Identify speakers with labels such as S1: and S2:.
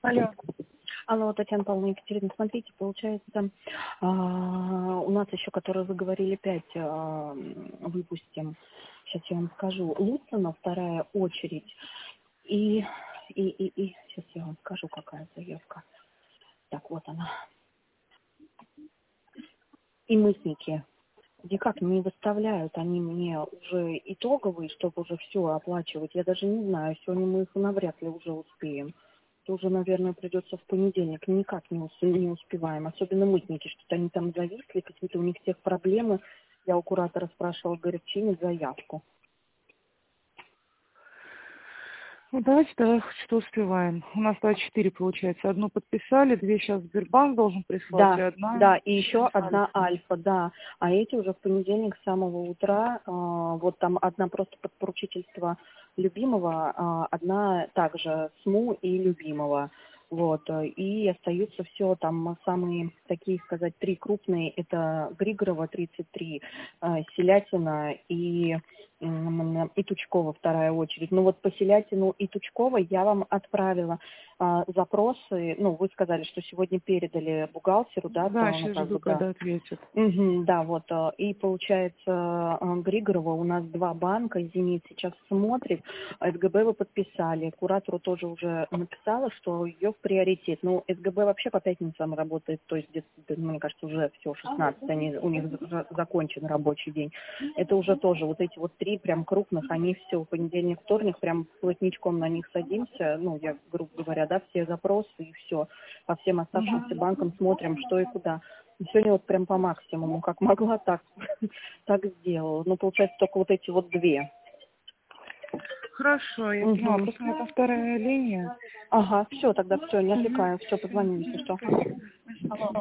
S1: Алло.
S2: Алло, Татьяна Павловна, Екатерина, смотрите, получается, у нас еще, которые вы говорили, 5 выпустим. Сейчас я вам скажу. Луцина, вторая очередь. И сейчас я вам скажу, какая заявка. Так, вот она. И Мысники. Никак не выставляют они мне уже итоговые, чтобы уже все оплачивать. Я даже не знаю, сегодня мы их навряд ли уже успеем. Это уже, наверное, придется в понедельник. Никак не успеваем. Особенно мытники, что-то они там зависли, какие-то у них всех проблемы. Я у куратора спрашивала, говорит, чинит заявку.
S1: Ну, давайте хоть что успеваем. У нас 4 получается. Одну подписали, 2 сейчас Сбербанк должен прислать, и
S2: Да,
S1: одна
S2: да, и еще одна
S1: Альфа.
S2: Альфа, да. А эти уже в понедельник с самого утра, вот там одна просто под поручительство любимого, одна также СМУ и любимого. Вот, и остаются все там самые такие, сказать, 3 крупные, это Григорова 33, Селятина и Тучкова вторая очередь. Ну вот по Селятину и Тучкова я вам отправила запросы, ну вы сказали, что сегодня передали бухгалтеру, да,
S1: Да,
S2: ну
S1: сейчас
S2: как
S1: жду,
S2: бы, да.
S1: когда ответят.
S2: Да, вот, и получается, Григорова у нас 2 банка, «Зенит» сейчас смотрит, СГБ вы подписали, куратору тоже уже написала, что ее в приоритет. Ну, СГБ вообще по пятницам работает, то есть, мне кажется, уже все, 16, у них закончен рабочий день. Это уже тоже, вот эти вот 3 прям крупных, они все, понедельник, вторник, прям плотничком на них садимся, ну, я, грубо говоря, да, все запросы и все, по всем оставшимся банкам смотрим, что и куда. Сегодня вот прям по максимуму, как могла, так сделала. Ну, получается, только вот эти вот 2.
S1: Хорошо, я поняла. Просто у меня там вторая линия.
S2: Ага, все, тогда все, не отвлекаю. Все, позвони, если что.
S1: Спасибо.
S2: Алло.